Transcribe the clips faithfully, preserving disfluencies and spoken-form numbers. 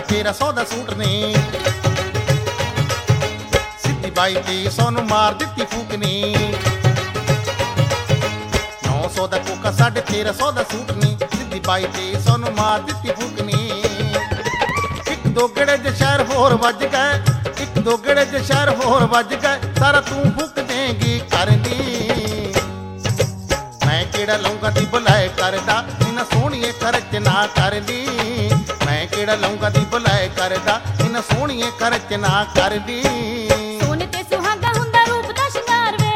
तेरह सौ दा सूट ने सिद्धी बाई तेई सौ नू मार दित्ती फूक ने नौ सौ दा कोका साढ़े तेरह सौ दा सूट ने सिद्धी बाई तेई सौ नू मार दित्ती फूक ने एक दो गेड़े च शहर होर वज गए एक दो गेड़े च शहर होर वज गए सारा तू फूक देंगी कर दी मैं केड़ा लऊंगा दी बुलाए करदा इन्हां सोहणिए खर्च ना कर दी मैं केड़ा लऊंगा दी बुलाए करदा इन्हां सोहणिए खर्च ना कर दी सोने ते सुहागा हुंदा रूप दा शिंगार वे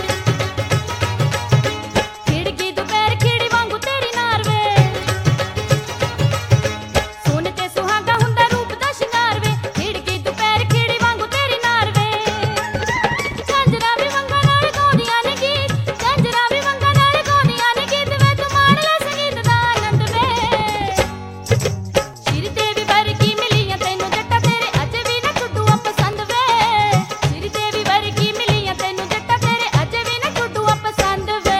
खिड़की दोपहर खिड़ी वांगू तेरी नार वे सोने ते सुहागा हुंदा रूप दा शिंगार वे खिड़की दोपहर खिड़ी वांगू तेरी नार वे झांजरा भी वंगा नाल गाउंदियां ने गीत झांजरा भी वंगा नाल गाउंदियां ने गीत वे तू माण ले संगीत दा आनंद वे श्री देवी वर्गी मिलियां तैनू जट्टा तेरे अज भी ना छुड्डूआ पसंद वे श्री देवी वर्गी मिलियां तैनू जट्टा तेरे अज भी ना छुड्डूआ पसंद वे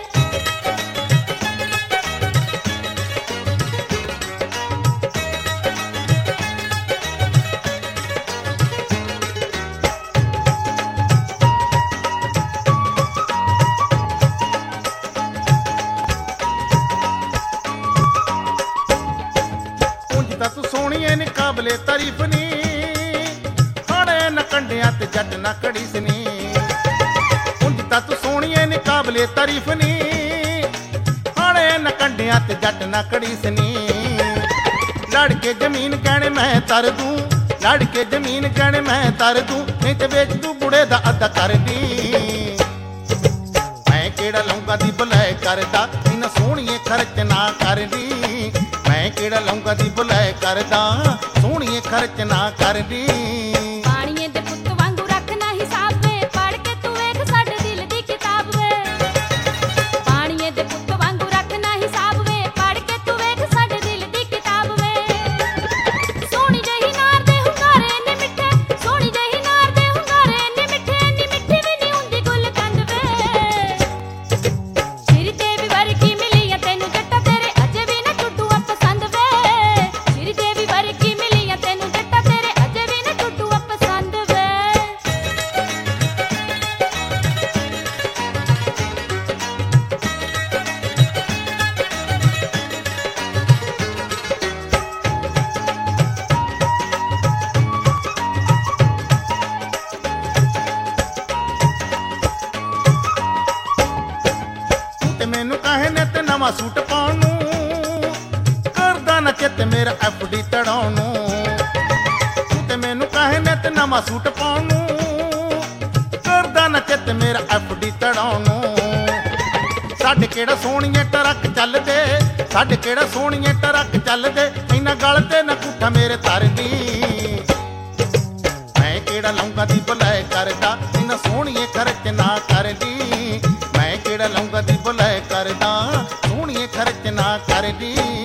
ਉਂਝ ਤਾਂ ਤੂੰ ਸੋਹਣੀਏ ਨੀ ਕਾਬਲੇ ਤਾਰੀਫ ਨੀ ਹਾੜੇ ਨਾ ਕੰਡਿਆਂ ਤੇ ਜੱਟ ਨਾ ਕੜੀਸ ਨੀ ਉਂਝ ਤਾਂ ਤੂੰ ਸੋਹਣੀਏ ਨੀ ਕਾਬਲੇ ਤਾਰੀਫ ਨੀ ਹਾੜੇ ਨਾ ਕੰਡਿਆਂ ਤੇ ਜੱਟ ਨਾ ਕੜੀਸ ਨੀ ਲੜ ਕੇ ਜ਼ਮੀਨ ਕਹਿਣੇ ਮੈਂ ਤਰ ਦੂੰ ਲੜ ਕੇ ਜ਼ਮੀਨ ਕਹਿਣੇ ਮੈਂ ਤਰ ਦੂੰ ਨਹੀਂ ਤੇ ਵੇਚ ਤੂੰ ਬੁੜੇ ਦਾ ਅੱਧਾ ਕਰ ਦੀ मैं केड़ा लऊंगा दी बुलाए करदा इन्हां सोहणिए खर्च ना कर दी मैं केड़ा लऊंगा दी बुलाए करदा सोहणिए खर्च ना कर दी पाणीए दे पुੱਤ वांगू रखना हिसाब वे पढ़ के तू वेख साडे दिल दी किताब वे पाणीए दे पुੱਤ वांगू रखना हिसाब वे पढ़ के तू वेख साडे दिल दी किताब वे सोहणी जही नार दे हुंगारे ने मिठे सोहणी जही नार दे हुंगारे ने मिठे नी मिठी भी नी हुंदी गुलकंद वे श्री देवी वर्गी मिलियां तैनू जट्टा तेरे अज भी ना छुड्डूआ पसंद वे श्री देवी वर्गी मिलियां तैनू जट्टा तेरे अज भी ना छुड्डूआ पसंद वे ਤੂੰ ਤੇ ਮੈਨੂੰ ਕਹੇ ਨੇ ਤੇ ਨਵਾਂ ਸੂਟ ਪਾਉਣ ਨੂੰ ਕਰਦਾ ਨਾ ਚਿੱਤ ਮੇਰਾ ਐਫ ਡੀ ਤੜਾਉਣ ਨੂੰ ਤੂੰ ਤੇ ਮੈਨੂੰ ਕਹੇ ਨੇ ਤੇ ਨਵਾਂ ਸੂਟ ਪਾਉਣ ਨੂੰ ਕਰਦਾ ਨਾ ਚਿੱਤ ਮੇਰਾ ਐਫ ਡੀ ਤੜਾਉਣ ਨੂੰ ਸਾਡੇ ਕਿਹੜਾ ਸੋਹਣੀਏ ਟਰੱਕ ਚੱਲਦੇ ਸਾਡੇ ਕਿਹੜਾ ਸੋਹਣੀਏ ਟਰੱਕ ਚੱਲਦੇ ਇੰਨਾ ਗਲ ਤੇ ਨਾ ਕੁੱਠਾ ਮੇਰੇ ਤਰਦੀ ਮੈਂ ਕਿਹੜਾ ਲਊਂਗਾ ਦੀ ਬੁਲਾਏ ਕਰਦਾ ਇਨਾ ਸੋਹਣੀਏ ਖਰਚ ਨਾ ਕਰਦੀ ਮੈਂ ਕਿਹੜਾ ਲਊਂਗਾ ਦੀ ਬੁਲਾਏ ਕਰਦਾ ਸੋਹਣੀਏ ਖਰਚ ਨਾ ਕਰਦੀ